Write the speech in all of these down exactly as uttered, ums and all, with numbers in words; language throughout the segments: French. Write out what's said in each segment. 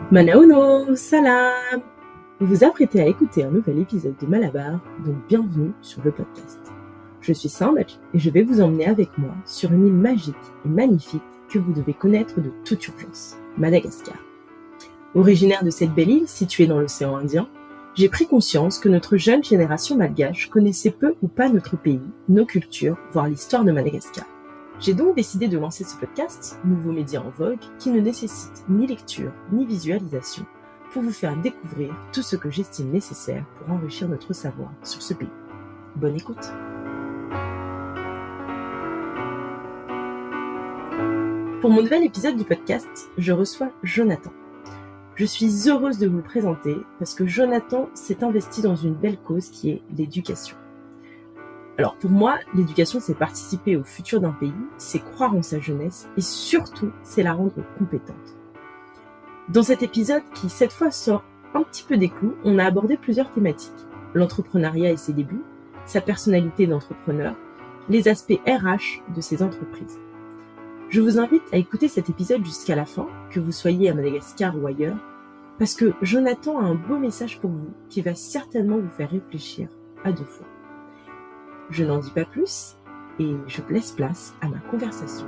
Manaono, salam! Vous vous apprêtez à écouter un nouvel épisode de Malabar, donc bienvenue sur le podcast. Je suis Sambach et je vais vous emmener avec moi sur une île magique et magnifique que vous devez connaître de toute urgence, Madagascar. Originaire de cette belle île située dans l'océan Indien, j'ai pris conscience que notre jeune génération malgache connaissait peu ou pas notre pays, nos cultures, voire l'histoire de Madagascar. J'ai donc décidé de lancer ce podcast, nouveau média en vogue, qui ne nécessite ni lecture ni visualisation, pour vous faire découvrir tout ce que j'estime nécessaire pour enrichir notre savoir sur ce pays. Bonne écoute. Pour mon nouvel épisode du podcast, je reçois Jonathan. Je suis heureuse de vous le présenter parce que Jonathan s'est investi dans une belle cause qui est l'éducation. Alors pour moi, l'éducation, c'est participer au futur d'un pays, c'est croire en sa jeunesse et surtout, c'est la rendre compétente. Dans cet épisode qui, cette fois, sort un petit peu des clous, on a abordé plusieurs thématiques. L'entrepreneuriat et ses débuts, sa personnalité d'entrepreneur, les aspects R H de ses entreprises. Je vous invite à écouter cet épisode jusqu'à la fin, que vous soyez à Madagascar ou ailleurs, parce que Jonathan a un beau message pour vous qui va certainement vous faire réfléchir à deux fois. Je n'en dis pas plus et je laisse place à ma conversation.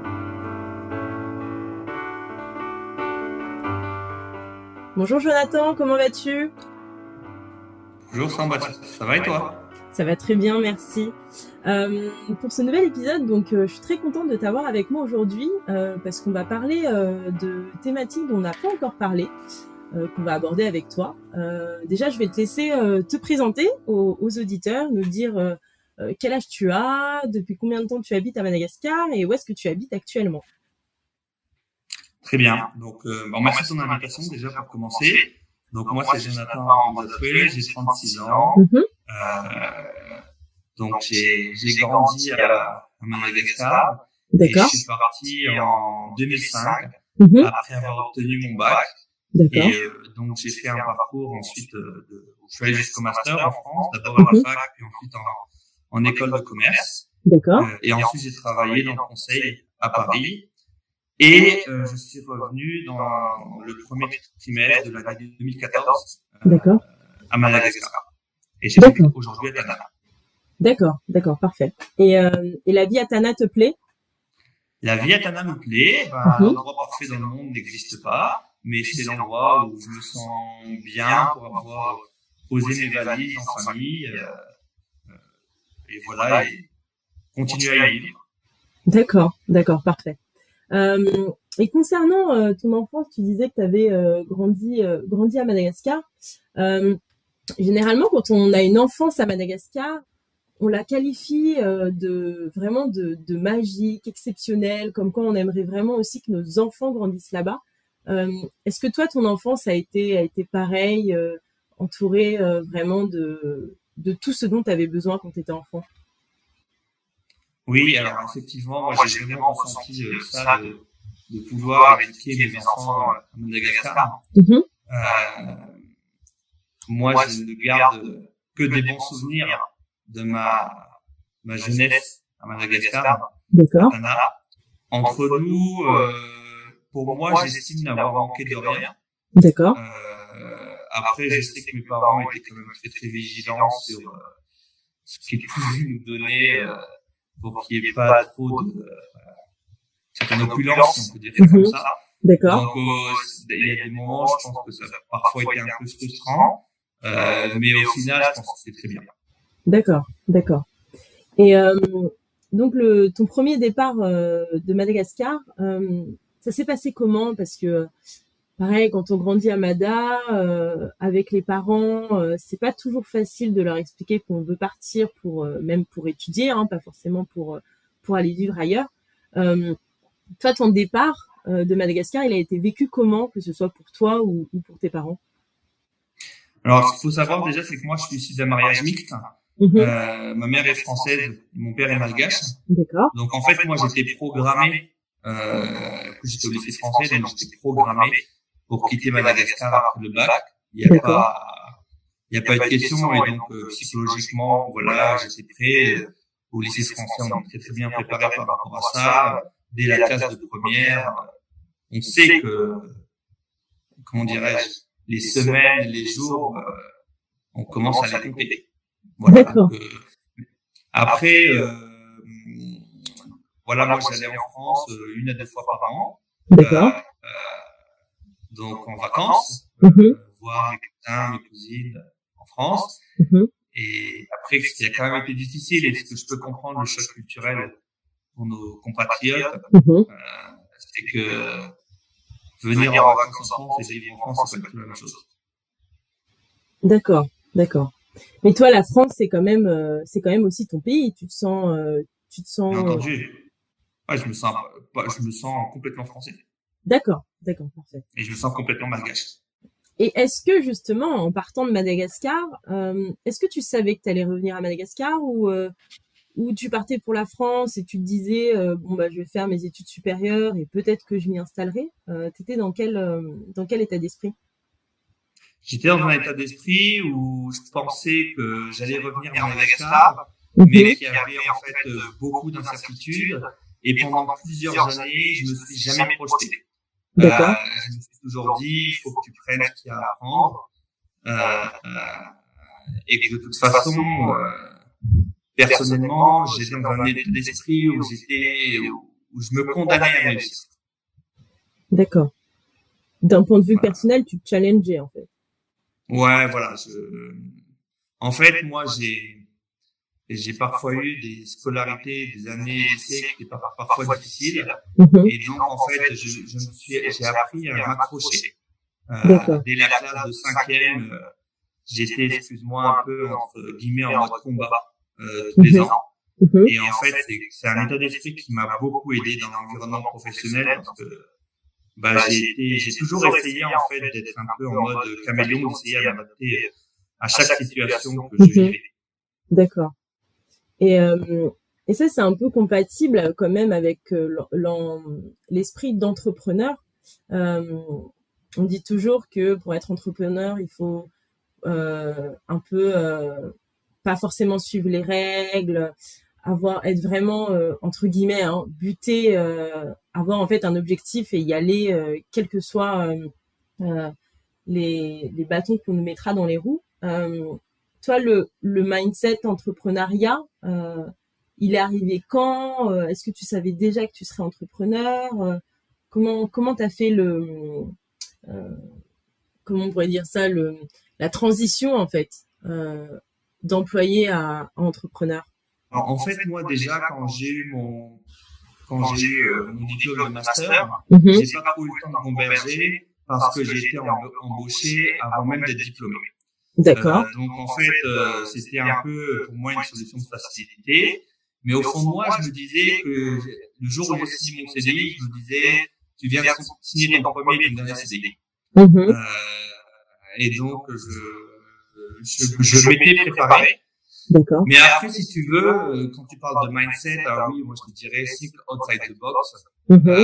Bonjour Jonathan, comment vas-tu ? Bonjour Sambach, ça va et toi ? Ça va très bien, merci. Euh, pour ce nouvel épisode, donc euh, je suis très contente de t'avoir avec moi aujourd'hui euh, parce qu'on va parler euh, de thématiques dont on n'a pas encore parlé, euh, qu'on va aborder avec toi. Euh, déjà, je vais te laisser euh, te présenter aux, aux auditeurs, nous dire euh, euh, quel âge tu as, depuis combien de temps tu habites à Madagascar et où est-ce que tu habites actuellement. Très bien. Donc, euh, bon, merci de ton invitation déjà pour commencer. Donc, moi, c'est Jonathan Ndatoué, j'ai trente-six ans. Mm-hmm. Euh, donc, j'ai, j'ai grandi à, à Madagascar. D'accord. Et je suis parti en deux mille cinq, Mm-hmm. après avoir obtenu mon bac. D'accord. Et euh, donc, j'ai fait un parcours ensuite euh, de, je suis allé jusqu'au master en France, d'abord à la Mm-hmm. fac, puis ensuite en, en école de commerce. D'accord. Euh, et ensuite, j'ai travaillé dans le conseil à Paris. Et euh, je suis revenu dans le premier trimestre de l'année deux mille quatorze euh, D'accord. à Madagascar. Et j'ai D'accord. aujourd'hui à Tana. D'accord, d'accord, parfait. Et, euh, et la vie à Tana te plaît ? La vie à Tana me plaît. Ben, Mhm. l'endroit parfait dans le monde n'existe pas, mais c'est l'endroit où je me sens bien pour avoir posé mes valises en famille. Euh, euh, et voilà, et continuer à y vivre. D'accord, d'accord, parfait. Euh, et concernant euh, ton enfance, tu disais que tu avais euh, grandi, euh, grandi à Madagascar. Euh, généralement, quand on a une enfance à Madagascar, on la qualifie euh, de vraiment de, de magique, exceptionnelle, comme quoi on aimerait vraiment aussi que nos enfants grandissent là-bas. Euh, est-ce que toi, ton enfance a été a été pareil, euh, entourée euh, vraiment de de tout ce dont tu avais besoin quand tu étais enfant ? Oui, alors effectivement, moi j'ai vraiment ressenti euh, ça de, de pouvoir éduquer mes enfants à Madagascar. Mm-hmm. Euh, moi, je ne garde que des bons souvenirs de ma ma jeunesse à Madagascar. D'accord. À Tana. Entre nous, euh, pour moi, j'estime n'avoir manqué de rien. D'accord. Euh, après, je sais que mes parents étaient quand même très très vigilants sur euh, ce qu'ils pouvaient nous donner. Euh, pour qu'il n'y ait pas trop de euh, certaine opulence, si on peut dire ça comme ça. D'accord. Donc, euh, il y a des moments, je pense que ça a parfois été un peu frustrant, euh, mais au final, je pense que c'était très bien. D'accord, d'accord. Et euh, donc, le, ton premier départ euh, de Madagascar, euh, ça s'est passé comment ? Parce que, pareil, quand on grandit à Mada, euh, avec les parents, euh, c'est pas toujours facile de leur expliquer qu'on veut partir pour, euh, même pour étudier, hein, pas forcément pour pour aller vivre ailleurs. Euh, toi, ton départ euh, de Madagascar, il a été vécu comment, que ce soit pour toi ou, ou pour tes parents ? Alors, ce qu'il faut savoir déjà, c'est que moi, je suis issu d'un mariage mixte. Mm-hmm. Euh, ma mère est française et mon père est malgache. D'accord. Donc, en fait, moi, j'étais programmé, euh, j'étais au lycée français, donc j'étais programmé pour quitter Madagascar après le bac. Il n'y a D'accord. pas, il n'y a pas eu de question, et donc euh, psychologiquement, voilà, j'étais prêt. Au lycée français, on est très très bien préparé par rapport à ça. Dès la classe de première, on sait que comment dirais-je, les semaines, les jours, euh, on commence à les compter. Voilà. Donc, euh, après, euh, voilà, moi j'allais en France euh, une à deux fois par an. D'accord. Euh, euh, donc en vacances, Mm-hmm. euh, voir mes cousins, mes cousines en France. Mm-hmm. Et après, ce qui a quand même été difficile, et ce que je peux comprendre, le choc culturel pour nos compatriotes, Mm-hmm. euh, c'est que venir en vacances en France et vivre en France, c'est pas du tout la même chose. D'accord, d'accord. Mais toi, la France, c'est quand même, euh, c'est quand même aussi ton pays. Tu te sens, euh, tu te sens. Bien entendu. Ouais, je me sens, pas, je me sens complètement français. D'accord, d'accord, parfait. Et je me sens complètement malgache. Et est-ce que justement, en partant de Madagascar, euh, est-ce que tu savais que tu allais revenir à Madagascar ou euh, ou tu partais pour la France et tu te disais euh, bon bah je vais faire mes études supérieures et peut-être que je m'y installerai. Euh, t'étais dans quel euh, dans quel état d'esprit? J'étais dans un état d'esprit où je pensais que j'allais revenir à Madagascar, mais qu'il y avait en fait beaucoup d'incertitudes. Et pendant plusieurs années, je me suis jamais projeté. D'accord. Euh, je me suis toujours dit, il faut que tu prennes ce qu'il y a à apprendre. Euh, euh, et que de toute façon, euh, personnellement, j'étais dans un état d'esprit où j'étais, où je me condamnais à réussir. D'accord. D'un point de vue personnel, tu te challengeais en fait. Ouais, voilà. Je... En fait, moi, j'ai j'ai parfois eu des scolarités, des années lycée qui étaient parfois difficiles. Mm-hmm. Et donc, en fait, je, je me suis, j'ai appris à m'accrocher. Euh, dès la classe de cinquième, euh, j'étais, excuse-moi, un peu entre guillemets en mode combat euh, tous les Mm-hmm. ans. Mm-hmm. Et en fait, c'est, c'est un état d'esprit qui m'a beaucoup aidé dans l'environnement professionnel parce que bah, j'ai été, j'ai toujours essayé en fait d'être un peu en mode caméléon, d'essayer à m'adapter à chaque situation que je vivais. D'accord. Et, euh, et ça, c'est un peu compatible quand même avec euh, l'esprit d'entrepreneur. Euh, on dit toujours que pour être entrepreneur, il faut euh, un peu euh, pas forcément suivre les règles, avoir être vraiment euh, entre guillemets hein, buter, euh, avoir en fait un objectif et y aller, euh, quels que soient euh, euh, les, les bâtons qu'on nous mettra dans les roues. Euh, toi, le, le mindset entrepreneuriat, euh, il est arrivé quand? euh, Est-ce que tu savais déjà que tu serais entrepreneur? euh, Comment comment t'as fait le euh, comment on pourrait dire ça le la transition en fait euh, d'employé à, à entrepreneur? En, en fait, moi déjà quand j'ai eu mon quand j'ai eu euh, mon diplôme de master, mm-hmm. j'ai pas trop eu le temps de m'emberger parce que j'ai été embauché avant même d'être diplômé. D'accord. Euh, donc en fait, euh, c'était un peu pour moi une solution de facilité. Mais au fond de moi, je me disais que le jour où j'ai signé mon C D I, je me disais, tu viens de signer ton premier et ton dernier C D I. Mm-hmm. Euh, et donc, je, je, je m'étais préparé. D'accord. Mais après, si tu veux, quand tu parles de mindset, alors oui, moi je te dirais think outside the box. Mm-hmm. Euh,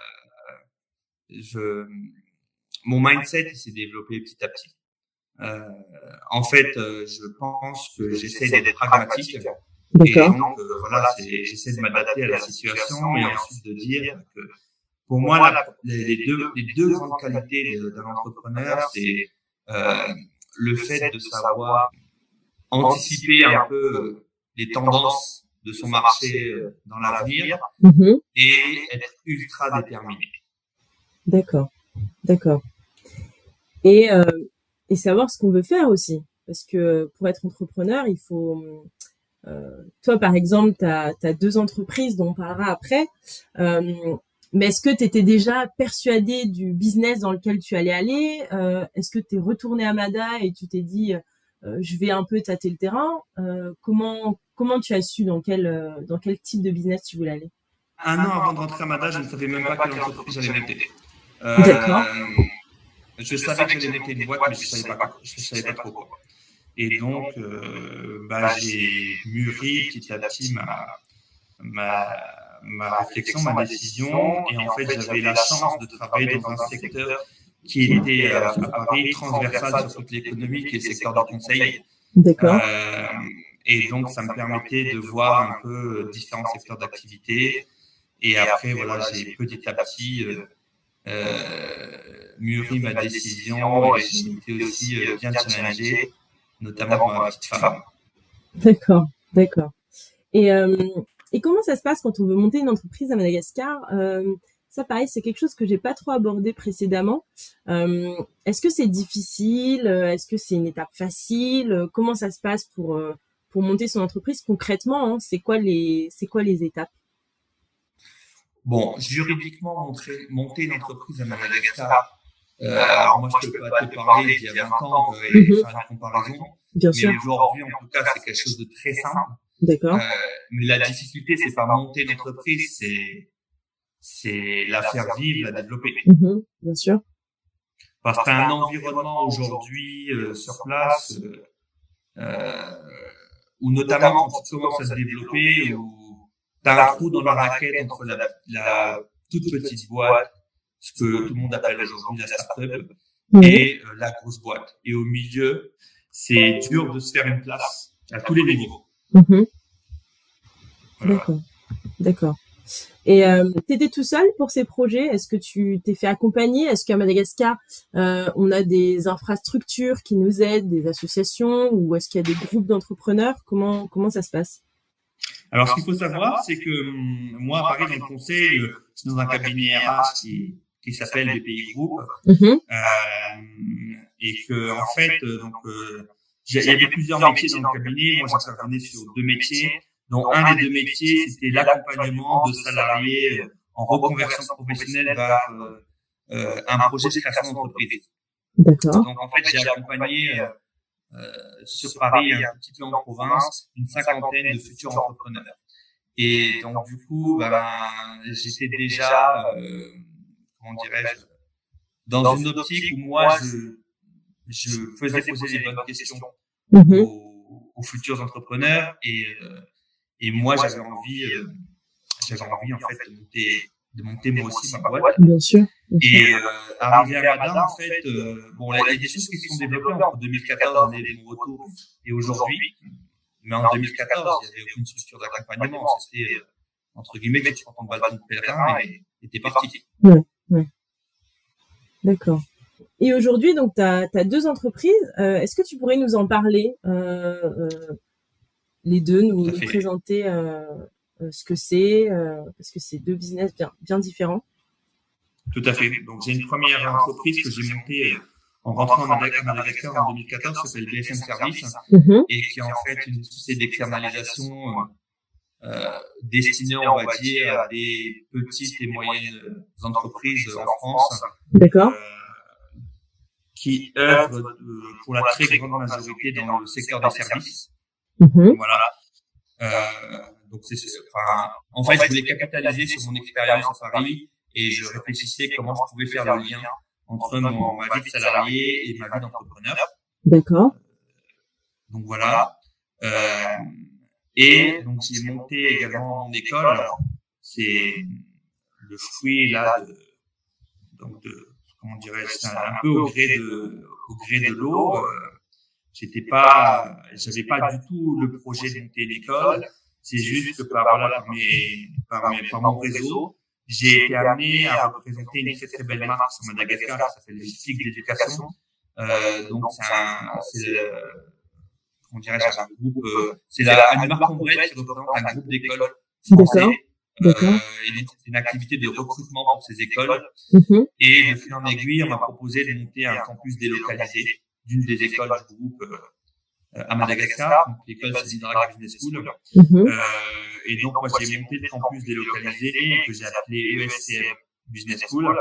je, mon mindset il s'est développé petit à petit. Euh, en fait, euh, je pense que j'essaie d'être pragmatique. Et donc, euh, voilà, c'est, j'essaie de m'adapter à la situation et ensuite de dire que pour moi, la, les, les, deux, les deux grandes qualités de, d'un entrepreneur, c'est euh, le fait de savoir anticiper un peu les tendances de son marché dans l'avenir mm-hmm. et être ultra déterminé. D'accord, d'accord. Et, euh, et savoir ce qu'on veut faire aussi. Parce que pour être entrepreneur, il faut... Euh, toi, par exemple, tu as deux entreprises dont on parlera après. Euh, mais est-ce que tu étais déjà persuadé du business dans lequel tu allais aller? euh, Est-ce que tu es retourné à Mada et tu t'es dit euh, je vais un peu tâter le terrain? euh, Comment comment tu as su dans quel euh, dans quel type de business tu voulais aller? Un an avant de rentrer à Mada, je ne savais même pas quelle entreprise j'allais monter. Euh, D'accord. Je savais que j'allais monter une boîte, mais je savais pas, je savais pas trop quoi. Et donc, euh, bah, j'ai mûri petit à petit ma, ma, ma réflexion, ma décision. Et en fait, j'avais la chance de travailler dans un secteur qui était euh, à Paris transversal sur toute l'économie, qui est le secteur du conseil. D'accord. Euh, et donc, ça me permettait de voir un peu différents secteurs d'activité. Et après, voilà, j'ai petit à petit euh, euh, mûri ma décision et j'ai été aussi euh, bien challengé, notamment par ma petite femme. D'accord, d'accord. Et, euh, et comment ça se passe quand on veut monter une entreprise à Madagascar? euh, Ça, pareil, c'est quelque chose que j'ai pas trop abordé précédemment. Euh, est-ce que c'est difficile? Est-ce que c'est une étape facile? Comment ça se passe pour euh, pour monter son entreprise concrètement, hein? C'est quoi les c'est quoi les étapes? Bon, juridiquement, montrer, monter une entreprise à Madagascar, euh, alors moi je peux pas te parler d'il y a vingt ans et Mhm. faire une comparaison, Bien mais sûr. aujourd'hui en tout cas c'est quelque chose de très simple. D'accord. Euh, mais la difficulté c'est pas monter une entreprise, c'est c'est la faire vivre, la développer. Mhm. Bien sûr. Parce que t'as un environnement aujourd'hui euh, sur place euh, euh, où notamment quand tu commences à se développer, où t'as un trou dans la raquette entre la, la toute petite boîte, ce que tout le monde appelle aujourd'hui la start-up, Mhm. et euh, la grosse boîte. Et au milieu, c'est dur de se faire une place à tous les niveaux. Mhm. Voilà. D'accord. D'accord. Et euh, t'étais tout seul pour ces projets? Est-ce que tu t'es fait accompagner? Est-ce qu'à Madagascar, euh, on a des infrastructures qui nous aident, des associations, ou est-ce qu'il y a des groupes d'entrepreneurs? Comment comment ça se passe? Alors, ce qu'il faut savoir, c'est que hum, moi, à Paris, dans le conseil, euh, je suis dans un cabinet R H qui, qui s'appelle B P I Group, Mhm. euh, et que, en fait, euh, donc, euh, j'ai- il y avait plusieurs métiers dans le cabinet. Moi, j'intervenais sur deux métiers, dont un des deux métiers, c'était l'accompagnement de salariés euh, en reconversion professionnelle vers euh, euh, un projet de création d'entreprise. D'accord. Donc, en fait, j'ai accompagné euh, euh, sur Paris et un petit peu en province une cinquantaine de futurs entrepreneurs. Et donc, du coup, ben, j'étais déjà, euh, comment dirais-je, dans une optique où moi, je, je faisais poser les bonnes questions Mhm. aux, aux futurs entrepreneurs et, euh, et moi, j'avais envie, euh, j'avais envie, en fait, de monter, de monter moi aussi ma boîte. Bien sûr. Bien sûr. Et euh, arrivé à Madame, en fait, euh, bon, là, il y a des choses qui se sont développées entre deux mille quatorze, l'année des mon retour, et aujourd'hui. Mais en deux mille quatorze, il n'y avait aucune structure d'accompagnement. C'était, euh, entre guillemets, tu prends ton bâton de pèlerin et et t'es parti. Ouais, ouais. D'accord. Et aujourd'hui, donc, tu as deux entreprises. Euh, est-ce que tu pourrais nous en parler, euh, euh, les deux, nous, Tout à nous fait. présenter euh, euh, ce que c'est, euh, parce que c'est deux business bien, bien différents. Tout à fait. Donc, j'ai une première entreprise que j'ai montée en rentrant à Madag- à Madagascar en deux mille quatorze, qui s'appelle B S M Service, Mhm. et qui est en fait une société d'externalisation euh, euh, destinée, on va dire, à des petites et moyennes entreprises en France, D'accord. euh, qui œuvrent euh, pour la très grande majorité dans le secteur des services. Mhm. Voilà. Euh, donc c'est, enfin, en fait, je voulais capitaliser sur mon expérience à Paris et je réfléchissais comment je pouvais faire le lien entre mon, ma vie de salarié et ma vie d'entrepreneur. D'accord. Donc voilà. Euh, et donc j'ai monté également mon école. Alors, c'est le fruit là de, donc de, comment dirais-je, c'est un, un peu au gré de, au gré de l'eau. Euh, j'étais pas, j'avais pas du tout le projet de monter l'école. C'est juste que par, voilà, par mes, par mes, par mon réseau, j'ai été amené à représenter une très très belle marque sur Madagascar qui s'appelle Vistique d'éducation. Euh, donc c'est un, c'est, euh, comment dirais-je, un groupe, euh, c'est la, une marque ombrelle qui représente un groupe d'écoles français. D'accord. Euh, et donc, c'est une activité de recrutement pour ces écoles. Mhm. Et de fil en aiguille, on m'a proposé de monter un campus délocalisé d'une des écoles du groupe euh, à Madagascar. Donc, l'école, c'est l'Hydrac Business School. Mhm. Euh, et donc, moi, j'ai monté le campus délocalisé que j'ai appelé E S C M Business School.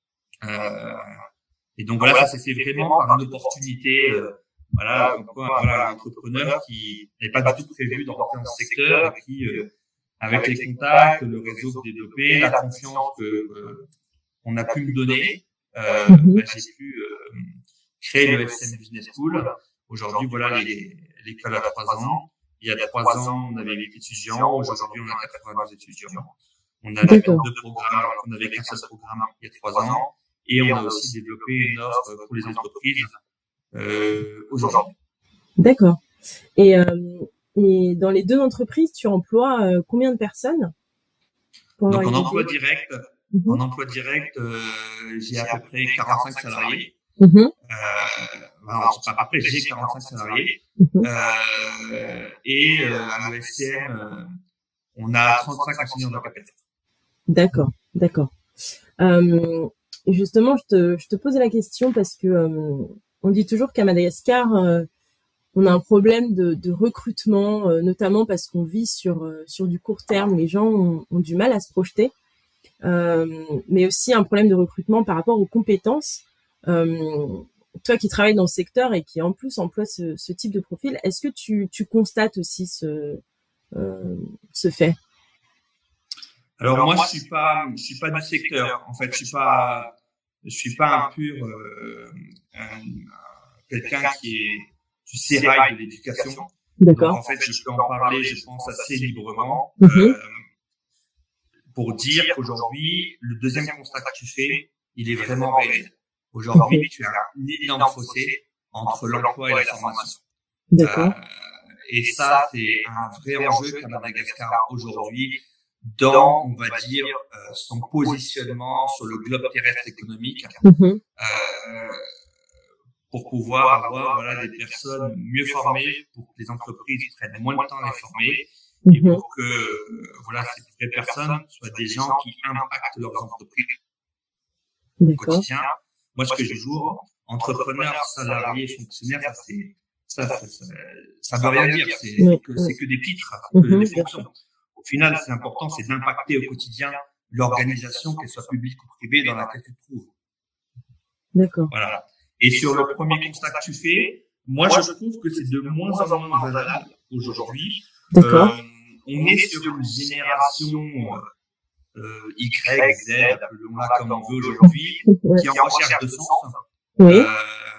Euh, et donc, voilà, ça s'est fait vraiment par une opportunité, euh, voilà, comme quoi, voilà, un entrepreneur qui n'avait pas du tout prévu d'entrer dans ce secteur et qui, euh, avec les contacts, le réseau développé, la confiance que euh, on a pu me donner, euh, Mhm. bah, j'ai pu euh, créer le F S M Business School. Aujourd'hui, voilà, les, l'école a trois ans. Il y a trois ans, on avait huit étudiants. Aujourd'hui, on a quatre-vingt-douze étudiants. On a D'accord. deux programmes, alors qu'on n'avait qu'un seul programme il y a trois ans. Et on a aussi développé une offre pour les entreprises euh, aujourd'hui. D'accord. Et, euh, et dans les deux entreprises, tu emploies euh, combien de personnes pour avoir Donc, en une emploi idée? direct, Mmh. En emploi direct, euh, j'ai à peu près quarante-cinq salariés. Mmh. Euh, alors, pas à peu près, j'ai quarante-cinq salariés. Mmh. Euh, et euh, à l'E S C M, euh, on a trente-cinq enseignants d'encadrement. D'accord, d'accord. Euh, justement, je te, je te pose la question parce que euh, on dit toujours qu'à Madagascar, euh, on a un problème de, de recrutement, euh, notamment parce qu'on vit sur euh, sur du court terme. Les gens ont, ont du mal à se projeter, euh, mais aussi un problème de recrutement par rapport aux compétences. Euh, toi qui travailles dans le secteur et qui en plus emploie ce, ce type de profil, est-ce que tu, tu constates aussi ce euh, ce fait? Alors, Alors moi, moi, je suis pas, je suis pas du secteur. En fait, je suis pas, je suis pas un pur euh, un, quelqu'un qui est du sérail de l'éducation. D'accord. Donc, en fait, je peux en parler, je pense, assez librement Mmh. euh, pour dire qu'aujourd'hui, le deuxième constat que tu fais, il est vraiment réel. Aujourd'hui, tu as un énorme fossé entre l'emploi et la formation. D'accord. Euh, et ça, c'est un vrai enjeu qu'à Madagascar aujourd'hui, dans, on va dire, euh, son positionnement sur le globe terrestre économique, Mmh. euh, pour pouvoir avoir voilà des personnes mieux formées, pour que les entreprises prennent moins de temps à les former, Mmh. et pour que euh, voilà ces vraies personnes soient des gens qui impactent leurs entreprises au quotidien. Moi, ce que je joue, entrepreneurs, salariés, fonctionnaires, ça c'est ça, ça, ça, ça veut rien dire. C'est oui, que, oui. que des titres, Mmh. que des fonctions. Au final, c'est important, c'est d'impacter au quotidien l'organisation, qu'elle soit publique ou privée, dans laquelle tu te trouves. D'accord. Voilà. Et sur le premier constat que tu fais, moi, je trouve que c'est de moins en moins valable aujourd'hui. D'accord. Euh, on est sur une génération euh, Y, Z, appelons-la comme on veut aujourd'hui, Ouais. qui est en recherche de sens. Oui. Euh,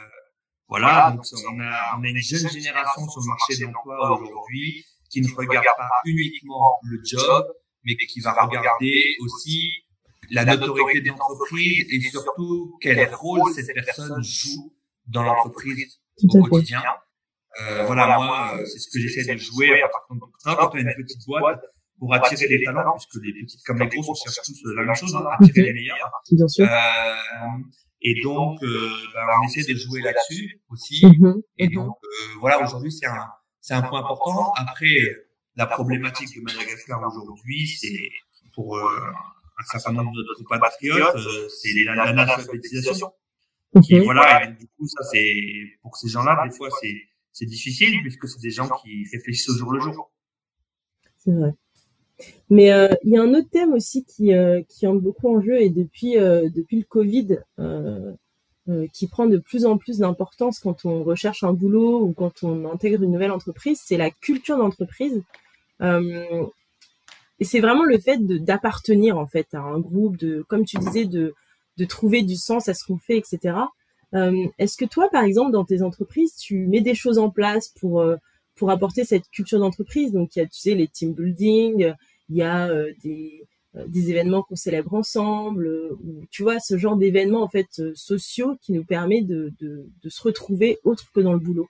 voilà, donc on a, on a une jeune génération sur le marché de l'emploi aujourd'hui qui ne regarde pas uniquement le job, mais qui va regarder aussi la notoriété de l'entreprise et surtout quel rôle cette personne joue dans l'entreprise au quotidien. Euh, voilà, moi, c'est ce que j'essaie de jouer. Enfin, quand on a une petite boîte, pour attirer les talents, puisque les petites comme les grosses, on cherche tous la même chose, hein, attirer les meilleurs. Bien sûr. Euh, et donc, euh, ben, on essaie de jouer là-dessus aussi. Mmh. Et donc, euh, voilà, aujourd'hui, c'est un, c'est un point important. Après, la problématique de Madagascar aujourd'hui, c'est pour euh, un certain nombre de notre compatriotes, euh, c'est l'analphabétisation. Qui, Mmh. voilà, et donc, du coup, ça, c'est, pour ces gens-là, des fois, c'est, c'est difficile, puisque c'est des gens qui réfléchissent au jour le jour. C'est vrai. Mais il euh, y a un autre thème aussi qui euh, qui entre beaucoup en jeu et depuis euh, depuis le Covid euh, euh, qui prend de plus en plus d'importance quand on recherche un boulot ou quand on intègre une nouvelle entreprise, c'est la culture d'entreprise. Euh, et c'est vraiment le fait de d'appartenir en fait à un groupe, de comme tu disais de de trouver du sens à ce qu'on fait, et cetera. Euh, est-ce que toi, par exemple, dans tes entreprises, tu mets des choses en place pour euh, pour apporter cette culture d'entreprise? Donc il y a, tu sais, les team building. Il y a euh, des, euh, des événements qu'on célèbre ensemble, euh, ou tu vois, ce genre d'événements en fait euh, sociaux qui nous permet de, de, de se retrouver autre que dans le boulot.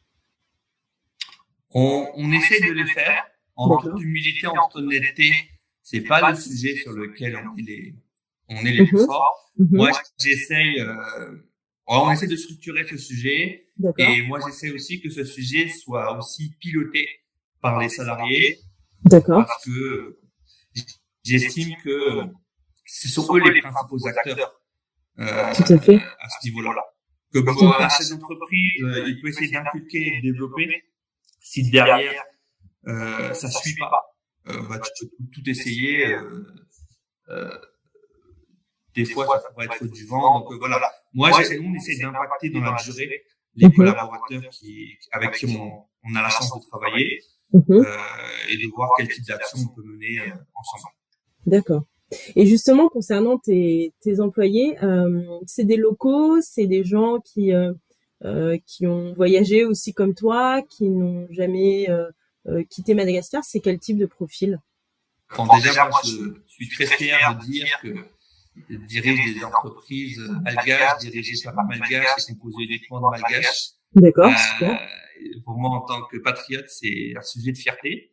On, on essaie de le faire en toute humilité, en toute honnêteté. C'est pas le sujet sur lequel on est les, on est les Mmh. plus forts. Mmh. Moi, j'essaye. Euh, on essaie de structurer ce sujet, et moi, j'essaie aussi que ce sujet soit aussi piloté par les salariés. D'accord. Parce que j'estime que ce sont eux les principaux acteurs euh, Tout à fait. à ce niveau-là. Que bon, un chef d'entreprise, euh, il peut essayer d'inculquer, de développer. Si derrière euh, ça suit pas, euh, bah, tu peux tout essayer. Euh, euh, des fois, ça pourrait être du vent. Donc euh, voilà. Moi, nous, on essaie d'impacter dans la durée les collaborateurs qui, avec qui on, on a la chance de travailler. Mmh. Euh, et de voir quel type d'action on peut mener euh, ensemble. D'accord. Et justement, concernant tes, tes employés, euh, c'est des locaux, c'est des gens qui, euh, euh, qui ont voyagé aussi comme toi, qui n'ont jamais euh, euh, quitté Madagascar. C'est quel type de profil? Bon, déjà, moi, je suis très fier de dire que je dirige des entreprises malgaches, dirigées par malgaches et composées uniquement de malgaches. D'accord, euh, super. Pour moi, en tant que patriote, c'est un sujet de fierté.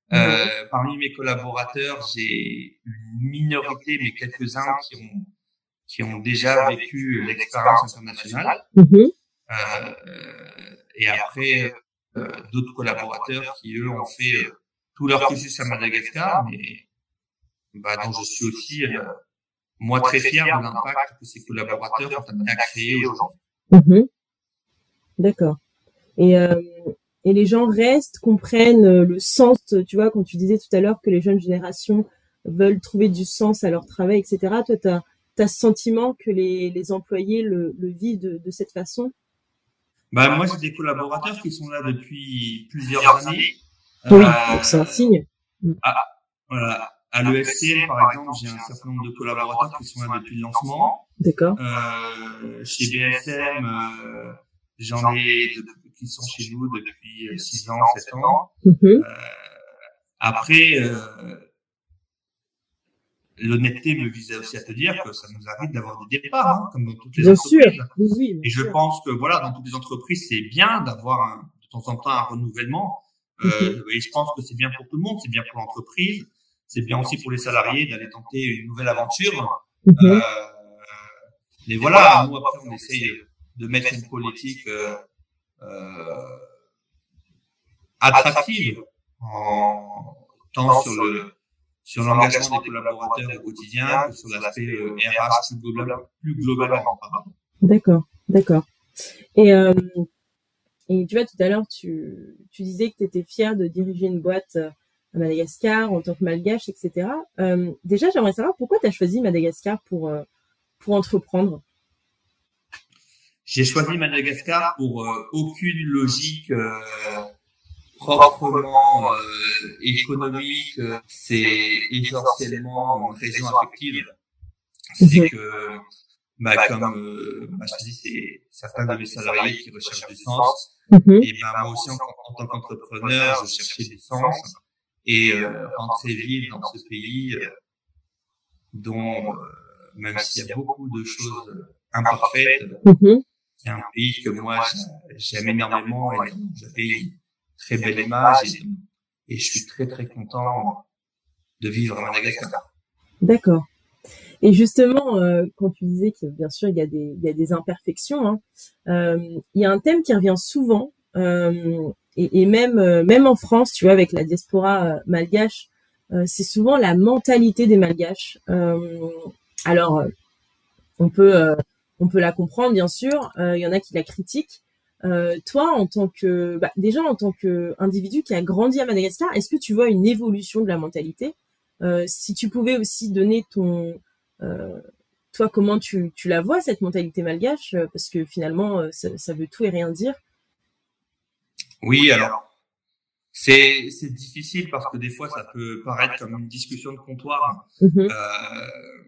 Euh, parmi mes collaborateurs, j'ai une minorité, mais quelques-uns qui ont qui ont déjà vécu l'expérience internationale. Mm-hmm. Euh, et après, euh, d'autres collaborateurs qui, eux, ont fait euh, tout leur cursus à Madagascar, mais bah, dont je suis aussi, euh, moi, très fier de l'impact que ces collaborateurs ont amené à créer aujourd'hui. Mm-hmm. D'accord. Et, euh, et les gens restent, comprennent le sens, tu vois, quand tu disais tout à l'heure que les jeunes générations veulent trouver du sens à leur travail, et cetera. Toi, tu as T'as ce sentiment que les, les employés le, le vivent de, de cette façon? Bah, moi, j'ai des collaborateurs qui sont là depuis plusieurs années. Oui, euh, donc c'est un signe. À, voilà. À l'E F C M, par exemple, j'ai un certain nombre de collaborateurs qui sont là depuis le lancement. D'accord. Euh, chez B S M, euh, j'en ai de, qui sont chez nous depuis six ans, sept ans. Mm-hmm. Euh, après, euh, l'honnêteté me visait aussi à te dire que ça nous arrive d'avoir des départs, hein, comme dans toutes les bien entreprises. Sûr. Oui, oui, bien Et je sûr. pense que voilà, dans toutes les entreprises, c'est bien d'avoir un, de temps en temps un renouvellement. Euh, mm-hmm. Et je pense que c'est bien pour tout le monde, c'est bien pour l'entreprise, c'est bien aussi pour les salariés d'aller tenter une nouvelle aventure. Mm-hmm. Euh, mais voilà, nous après on essaye de mettre une politique euh, euh, attractive, en, tant sur le sur l'engagement des collaborateurs au quotidien que sur l'aspect euh, R H plus, global, plus globalement. D'accord, d'accord. Et, euh, et tu vois, tout à l'heure, tu, tu disais que tu étais fière de diriger une boîte à Madagascar en tant que malgache, et cetera. Euh, déjà, j'aimerais savoir pourquoi tu as choisi Madagascar pour, euh, pour entreprendre. J'ai choisi Madagascar pour euh, aucune logique euh, proprement euh, économique, euh, c'est essentiellement une raison affective. C'est que, bah, comme euh, bah, je te dis, c'est certains de mes salariés qui recherchent du sens, mm-hmm. et bah, moi aussi en, en tant qu'entrepreneur, je cherchais du sens et euh, rentrer vivre dans ce pays euh, dont, euh, même s'il y a beaucoup de choses imparfaites, mm-hmm. c'est un pays que moi j'aime énormément et j'avais une très belle image et, et je suis très très content de vivre à Madagascar. D'accord. Et justement, euh, quand tu disais que bien sûr il y a des il y a des imperfections, hein, euh, il y a un thème qui revient souvent euh, et, et même euh, même en France, tu vois, avec la diaspora euh, malgache, euh, c'est souvent la mentalité des malgaches. Euh, alors, euh, on peut euh, on peut la comprendre bien sûr. Il euh, y en a qui la critiquent. Euh, toi, en tant que bah, déjà en tant que individu qui a grandi à Madagascar, est-ce que tu vois une évolution de la mentalité? Euh, si tu pouvais aussi donner ton Euh, toi, comment tu, tu la vois, cette mentalité malgache? Parce que finalement, ça, ça veut tout et rien dire. Oui, alors, c'est, c'est difficile parce que des fois, ça peut paraître comme une discussion de comptoir. Mm-hmm. Euh,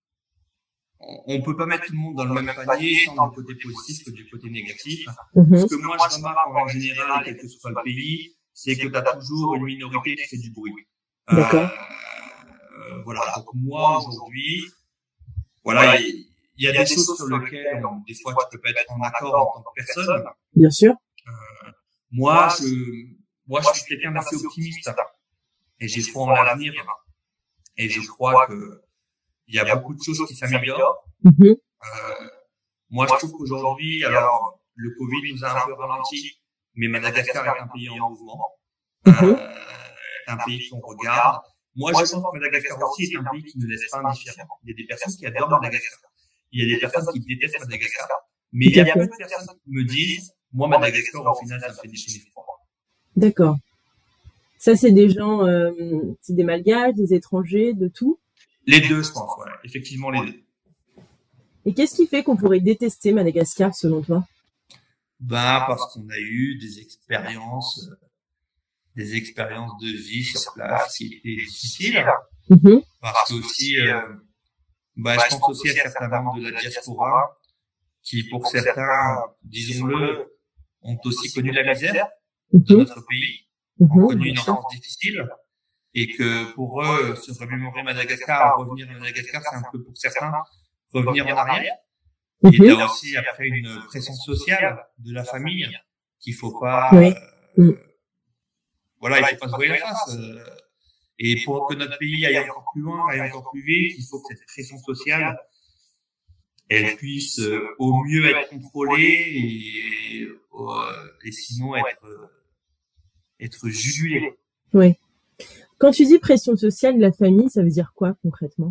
on peut pas mettre tout le monde dans le même panier, tant du côté positif que du côté négatif. Mm-hmm. Ce que moi, je remarque en général, quel que soit le pays, c'est que tu as toujours une minorité qui fait du bruit. D'accord. Euh, voilà, donc moi, aujourd'hui, voilà, il y, y a des choses sur lesquelles, on, des fois, tu peux pas être en accord en tant que personne. Bien sûr. Euh, moi, je, moi, je suis quelqu'un d'assez optimiste et j'ai foi en l'avenir. Et je crois que il y a beaucoup de choses qui s'améliorent. Mm-hmm. Euh, moi, je trouve qu'aujourd'hui, alors, le Covid nous a un peu ralenti, mais Madagascar est un pays en mouvement. Mm-hmm. Euh, un pays qu'on regarde. Moi, je pense que Madagascar aussi est un pays qui ne laisse pas indifférent. Il y a des personnes qui adorent Madagascar. Il y a des personnes qui détestent Madagascar. Mais il y a peu de personnes qui me disent, moi, Madagascar, au final, ça me fait des choses froides. D'accord. Ça, c'est des gens, euh, c'est des malgaches, des étrangers, de tout? Les deux, je pense, ouais. Effectivement, les deux. Et qu'est-ce qui fait qu'on pourrait détester Madagascar, selon toi? Ben, parce qu'on a eu des expériences, euh, des expériences de vie sur place qui étaient difficiles. Mm-hmm. Parce que aussi, euh, bah, je pense aussi à certains membres de la diaspora qui, pour certains, disons-le, ont aussi connu la misère mm-hmm. de notre pays, mm-hmm. ont connu une enfance difficile, et que pour eux, se remémorer Madagascar, revenir à Madagascar, c'est un peu pour certains revenir en arrière. Mm-hmm. Et il y a aussi après une pression sociale de la famille qu'il faut pas, oui. euh, mm. voilà, il faut pas se voiler la face. Euh, et pour que notre pays aille encore plus loin, aille encore plus vite, il faut que cette pression sociale, elle puisse euh, au mieux être contrôlée et, euh, et sinon être euh, être jugulée. Oui. Quand tu dis pression sociale de la famille, ça veut dire quoi concrètement?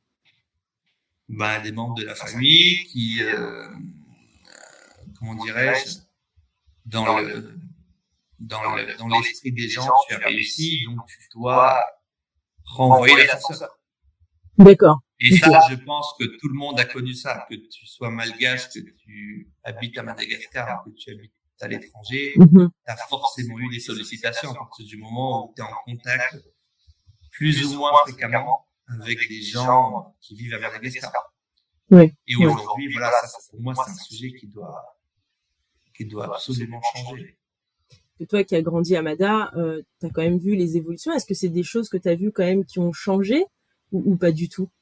Ben, des membres de la famille qui, euh, comment dirais-je, dans le dans le dans l'esprit des gens, tu as réussi, donc tu dois renvoyer l'ascenseur. D'accord. Et ça, je pense que tout le monde a connu ça, que tu sois malgache, que tu habites à Madagascar, que tu habites à l'étranger, mm-hmm. tu as forcément eu des sollicitations à partir du moment où tu es en contact plus ou moins fréquemment avec des gens qui vivent à Madagascar. Oui. Et aujourd'hui, voilà, ça, pour moi, c'est un sujet qui doit, qui doit absolument changer. Et toi qui as grandi à Mada, euh, tu as quand même vu les évolutions. Est-ce que c'est des choses que tu as vues quand même qui ont changé ou, ou pas du tout?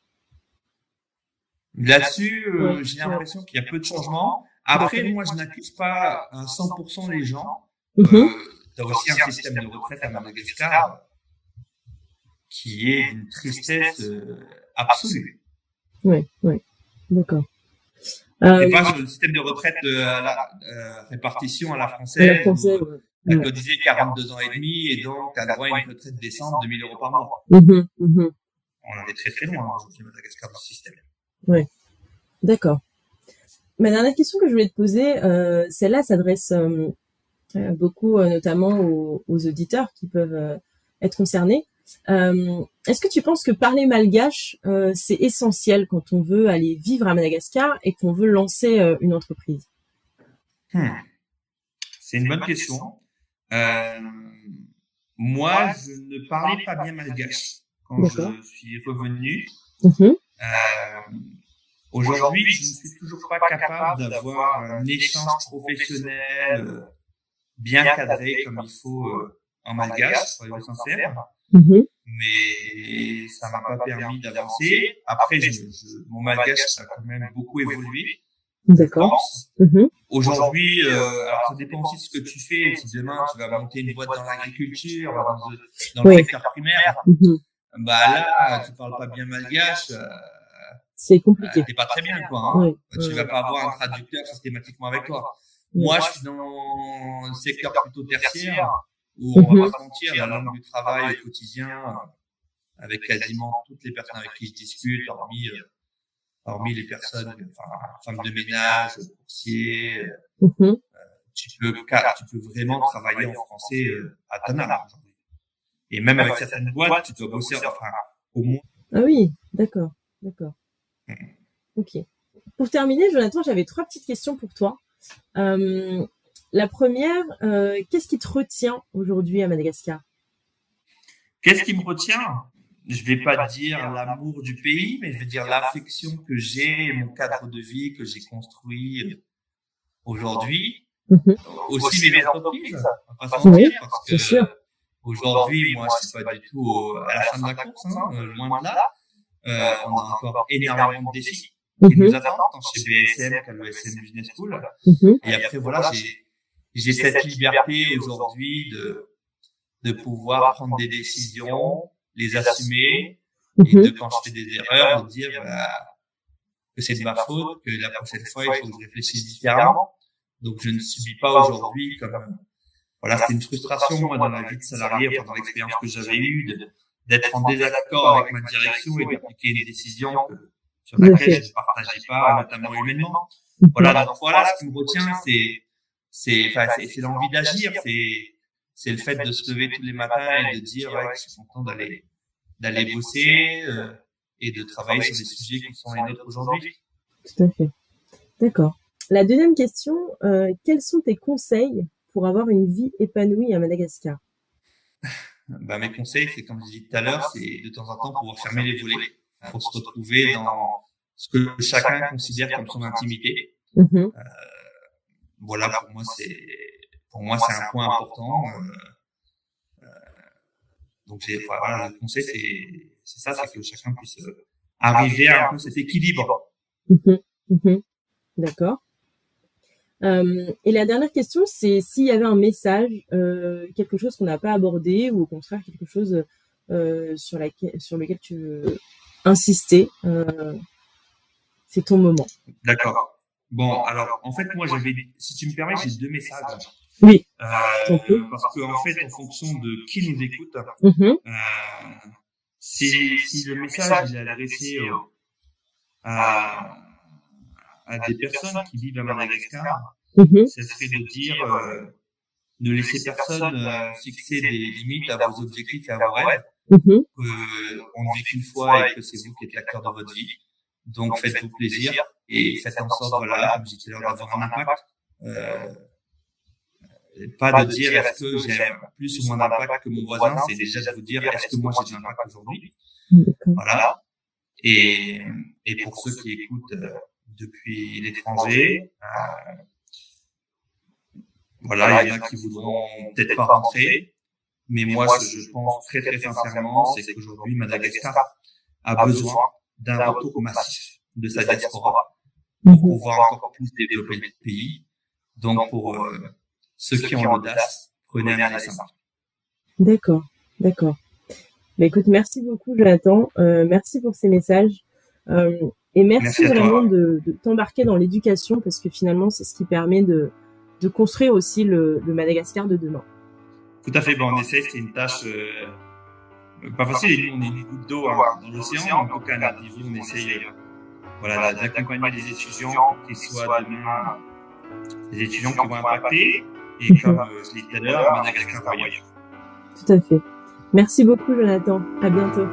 Là-dessus, euh, ouais, j'ai l'impression ouais. qu'il y a peu de changements. Après, D'accord. moi, je n'accuse pas à cent pour cent les gens. Mm-hmm. Euh, tu as aussi un système de retraite à Madagascar qui est d'une tristesse euh, absolue. Oui, oui, d'accord. Euh, c'est pas sur le système de retraite de la euh, répartition à la française. La française, ouais. Tu as cotisé quarante-deux ans et demi et donc tu as droit à une retraite décente de mille euros par mois. Mm-hmm, mm-hmm. On en est très très loin aujourd'hui à Madagascar du système. Oui, d'accord. Ma dernière question que je voulais te poser, euh, celle-là s'adresse euh, beaucoup euh, notamment aux, aux auditeurs qui peuvent euh, être concernés. Euh, est-ce que tu penses que parler malgache, euh, c'est essentiel quand on veut aller vivre à Madagascar et qu'on veut lancer euh, une entreprise? hmm. C'est une bonne question. Euh, moi, je ne parlais pas bien malgache quand D'accord. je suis revenu. Mm-hmm. Euh, aujourd'hui, je ne suis toujours pas capable d'avoir un échange professionnel bien cadré comme il faut euh, en malgache, pour être sincère. Mm-hmm. Mais ça m'a pas permis d'avancer. Après, je, je, mon malgache a quand même beaucoup évolué. D'accord. Mm-hmm. Aujourd'hui, euh, alors ça dépend aussi de ce que tu fais. Si demain tu vas monter une boîte dans l'agriculture, dans, dans le oui. secteur primaire, mm-hmm. bah là, tu parles pas bien malgache. Euh, c'est compliqué. Euh, t'es pas très bien, quoi. Hein. Oui. Tu oui. vas pas avoir un traducteur systématiquement avec toi. Oui. Moi, je suis dans le secteur plutôt tertiaire où on mm-hmm. va pas se mentir, la langue du travail au quotidien, avec quasiment toutes les personnes avec qui je discute, hormis, euh, hormis les personnes, enfin, femmes de ménage, coursiers, mm-hmm. euh, tu peux, tu peux vraiment travailler en français euh, à ton âge aujourd'hui. Et même avec certaines boîtes, tu dois bosser, enfin, au moins. Ah oui, d'accord, d'accord. Mm-hmm. Ok. Pour terminer, Jonathan, j'avais trois petites questions pour toi. Euh, la première, euh, qu'est-ce qui te retient aujourd'hui à Madagascar? Qu'est-ce qui me retient? Je vais pas dire l'amour du pays, mais je vais dire l'affection que j'ai, mon cadre de vie que j'ai construit aujourd'hui. Mm-hmm. Aussi mes entreprises, on va pas se mentir, oui, parce que sûr. aujourd'hui, moi, je suis pas du tout au, à la fin de la course, hein, loin de là. Euh, on a encore énormément de défis qui mm-hmm. nous attendent, tant chez B S M qu'à l'E S M Business School. Mm-hmm. Et après, voilà, j'ai, j'ai cette liberté aujourd'hui de, de pouvoir prendre des décisions, les assumer, mm-hmm. et de, quand je fais des erreurs, de dire bah, que c'est de ma faute, que la prochaine fois, il faut que je réfléchisse différemment. Donc, je ne subis pas aujourd'hui comme, voilà, c'était une frustration, moi, dans la vie de salarié, enfin, dans l'expérience que j'avais eue, de, d'être en désaccord avec ma direction et d'appliquer une décision que, sur laquelle je ne partageais pas, notamment humainement. Voilà, donc voilà, ce qui me retient, c'est, c'est, enfin, c'est, c'est l'envie d'agir, c'est, c'est le fait de se lever tous les matins et de dire, ouais, que je suis content d'aller, d'aller bosser, euh, et de travailler sur des sujets qui sont les nôtres aujourd'hui. Tout à fait. D'accord. La deuxième question, euh, quels sont tes conseils pour avoir une vie épanouie à Madagascar? Bah, mes conseils, c'est comme je disais tout à l'heure, c'est de temps en temps pouvoir fermer les volets pour se retrouver dans ce que chacun considère comme son intimité. Mm-hmm. Euh, voilà, pour moi, c'est, pour moi, c'est un point important. Euh, euh, donc, c'est, voilà, le conseil, c'est, c'est ça, c'est que chacun puisse arriver à un peu cet équilibre. Mm-hmm. Mm-hmm. D'accord. Euh, et la dernière question, c'est s'il y avait un message, euh, quelque chose qu'on n'a pas abordé, ou au contraire quelque chose euh, sur, laquelle, sur lequel tu veux insister. Euh, c'est ton moment. D'accord. Bon, alors en fait, moi, j'avais, si tu me permets, j'ai deux messages. Oui. Euh, parce que en fait, en fonction de qui nous écoute, mm-hmm. euh, si, si le message il est adressé euh, à, à des personnes qui vivent à Madagascar, mm-hmm. ce serait de dire euh, ne laissez personne euh, fixer des limites à vos objectifs et à vos rêves. Mm-hmm. Que on ne vit qu'une fois et que c'est vous qui êtes l'acteur de votre vie. Donc faites-vous plaisir et faites en sorte, voilà, comme je disais, d'avoir un impact. Euh, pas de dire est-ce que j'ai plus ou moins d'impact que mon voisin, c'est déjà de vous dire est-ce que moi j'ai de l'impact aujourd'hui. Voilà. Et, et pour ceux qui écoutent euh, depuis l'étranger, euh, voilà, il y en a qui voudront peut-être pas rentrer, mais moi, ce que je pense très très sincèrement, c'est qu'aujourd'hui, Madagascar a besoin d'un retour massif de sa diaspora pour pouvoir encore plus développer le pays. Donc, pour euh, ceux qui ont l'audace, prenez un aller simple. D'accord, d'accord. Bah, écoute, merci beaucoup, Jonathan. Euh, merci pour ces messages. Euh, et merci, merci vraiment de, de t'embarquer dans l'éducation, parce que finalement, c'est ce qui permet de, de construire aussi le, le Madagascar de demain. Tout à fait. Bon, on essaie, c'est une tâche euh, pas facile. Nous, on est une goutte d'eau hein, dans l'océan. En tout cas, à notre niveau, on essaye euh, voilà, d'accompagner les étudiants pour qu'ils soient demain des étudiants qui vont impacter. Et comme euh, je l'ai dit tout à l'heure, Madagascar voyage. Tout à fait. Merci beaucoup, Jonathan. À bientôt.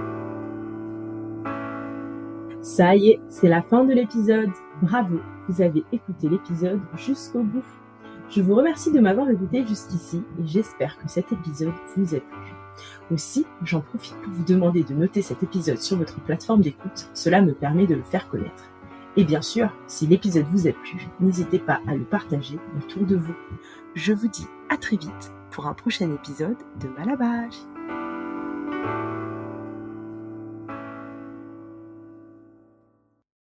Ça y est, c'est la fin de l'épisode. Bravo, vous avez écouté l'épisode jusqu'au bout. Je vous remercie de m'avoir écouté jusqu'ici et j'espère que cet épisode vous a plu. Aussi, j'en profite pour vous demander de noter cet épisode sur votre plateforme d'écoute. Cela me permet de le faire connaître. Et bien sûr, si l'épisode vous a plu, n'hésitez pas à le partager autour de vous. Je vous dis à très vite pour un prochain épisode de Malabage.